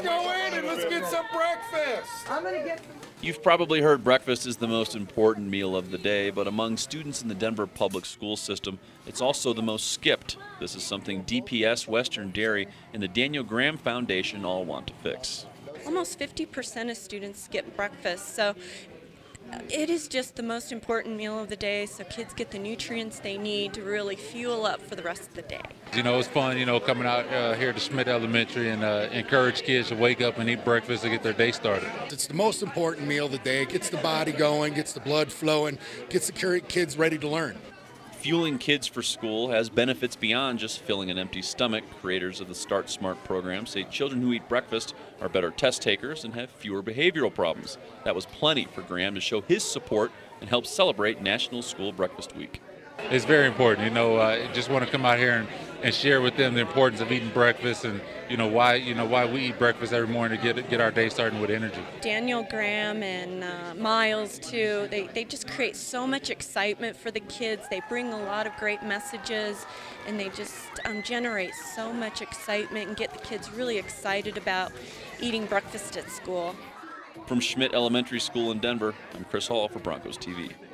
go in and let's get some breakfast. You've probably heard breakfast is the most important meal of the day, but among students in the Denver public school system, it's also the most skipped. This is something DPS, Western Dairy, and the Daniel Graham Foundation all want to fix. Almost 50% of students skip breakfast, so it is just the most important meal of the day, so kids get the nutrients they need to really fuel up for the rest of the day. It's fun, coming out here to Schmidt Elementary and encourage kids to wake up and eat breakfast to get their day started. It's the most important meal of the day. It gets the body going, gets the blood flowing, gets the kids ready to learn. Fueling kids for school has benefits beyond just filling an empty stomach. Creators of the Start Smart program say children who eat breakfast are better test takers and have fewer behavioral problems. That was plenty for Graham to show his support and help celebrate National School Breakfast Week. It's very important, I just want to come out here and share with them the importance of eating breakfast and why we eat breakfast every morning to get our day starting with energy. Daniel Graham and Miles, too, they just create so much excitement for the kids. They bring a lot of great messages, and they just generate so much excitement and get the kids really excited about eating breakfast at school. From Schmidt Elementary School in Denver, I'm Chris Hall for Broncos TV.